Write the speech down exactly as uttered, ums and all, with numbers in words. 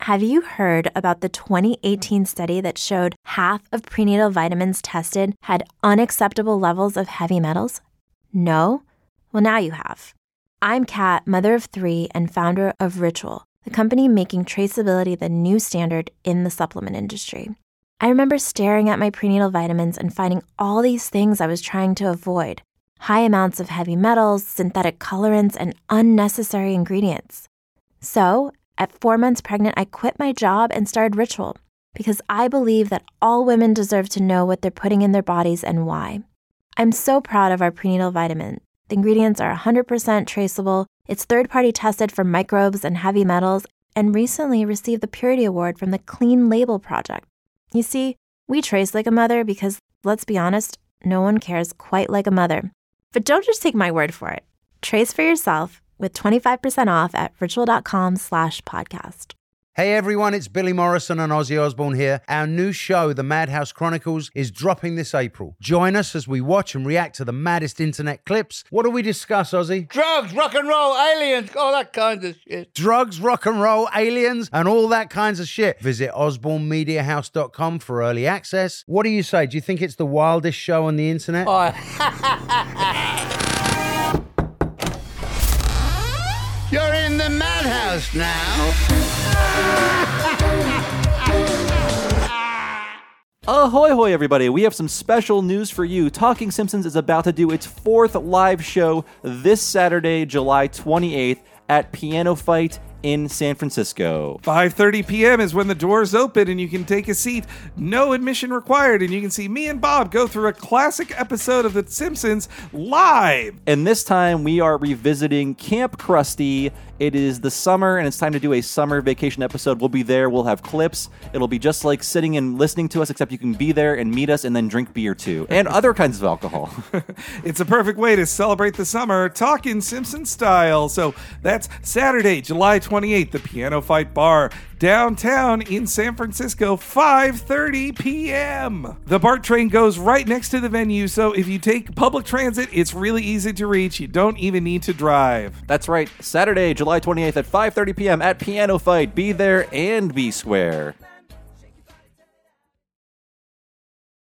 Have you heard about the twenty eighteen study that showed half of prenatal vitamins tested had unacceptable levels of heavy metals? No? Well, now you have. I'm Kat, mother of three and founder of Ritual, the company making traceability the new standard in the supplement industry. I remember staring at my prenatal vitamins and finding all these things I was trying to avoid. High amounts of heavy metals, synthetic colorants, and unnecessary ingredients. So, at four months pregnant, I quit my job and started Ritual because I believe that all women deserve to know what they're putting in their bodies and why. I'm so proud of our prenatal vitamin. The ingredients are one hundred percent traceable, it's third-party tested for microbes and heavy metals, and recently received the Purity Award from the Clean Label Project. You see, we trace like a mother because, let's be honest, no one cares quite like a mother. But don't just take my word for it. Trace for yourself with twenty-five percent off at ritual.com slash podcast. Hey everyone, it's Billy Morrison and Ozzy Osbourne here. Our new show, The Madhouse Chronicles, is dropping this April. Join us as we watch and react to the maddest internet clips. What do we discuss, Ozzy? Drugs, rock and roll, aliens, all that kind of shit. Drugs, rock and roll, aliens, and all that kinds of shit. Visit osborne media house dot com for early access. What do you say? Do you think it's the wildest show on the internet? Oh. You're in the madhouse now. Ahoy hoy everybody, we have some special news for you. Talking Simpsons is about to do its fourth live show this Saturday, July twenty-eighth at Piano Fight in San Francisco. five thirty p.m. is when the doors open and you can take a seat. No admission required, and you can see me and Bob go through a classic episode of The Simpsons live. And this time we are revisiting Camp Krusty. It is the summer, and it's time to do a summer vacation episode. We'll be there. We'll have clips. It'll be just like sitting and listening to us, except you can be there and meet us and then drink beer too, and other kinds of alcohol. It's a perfect way to celebrate the summer, talking Simpsons style. So that's Saturday, July twenty-eighth, the Piano Fight Bar, downtown in San Francisco, five thirty p.m. The BART train goes right next to the venue, so if you take public transit, it's really easy to reach. You don't even need to drive. That's right. Saturday, July twenty-eighth at five thirty p.m. at Piano Fight. Be there and be square.